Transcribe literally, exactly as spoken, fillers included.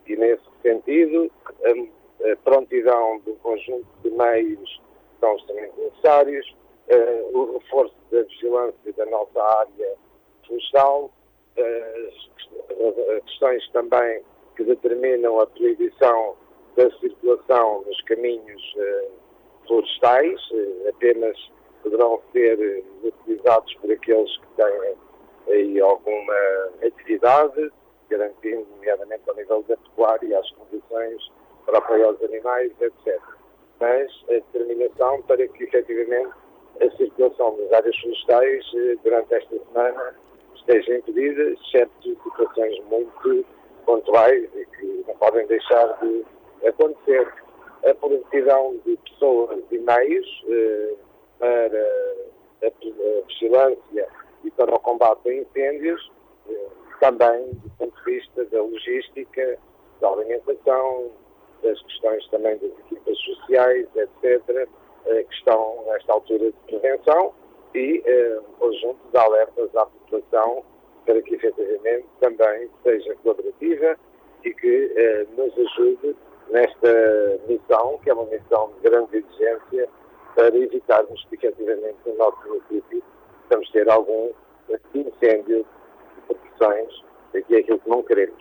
E, nesse sentido, a, a prontidão do conjunto de meios são extremamente necessários, uh, o reforço da vigilância da nossa área florestal, uh, as questões também que determinam a proibição da circulação nos caminhos uh, florestais, uh, apenas poderão ser uh, utilizados por aqueles que têm aí alguma atividade, garantindo, nomeadamente ao nível da pecuária, as condições para apoio aos animais, etcétera. Mas a determinação para que, efetivamente, a circulação nas áreas florestais uh, durante esta semana esteja impedida, exceto situações muito pontuais e que não podem deixar de acontecer. A prontidão de pessoas e meios eh, para a, a vigilância e para o combate a incêndios, eh, também do ponto de vista da logística, da alimentação, das questões também das equipas sociais, etcétera, eh, que estão nesta altura de prevenção e eh, um conjunto de alertas à população para que efetivamente também seja colaborativa e que eh, nos ajude nesta missão, que é uma missão de grande exigência, para evitarmos que efetivamente no nosso município vamos ter algum incêndio de proporções, que é aquilo que não queremos.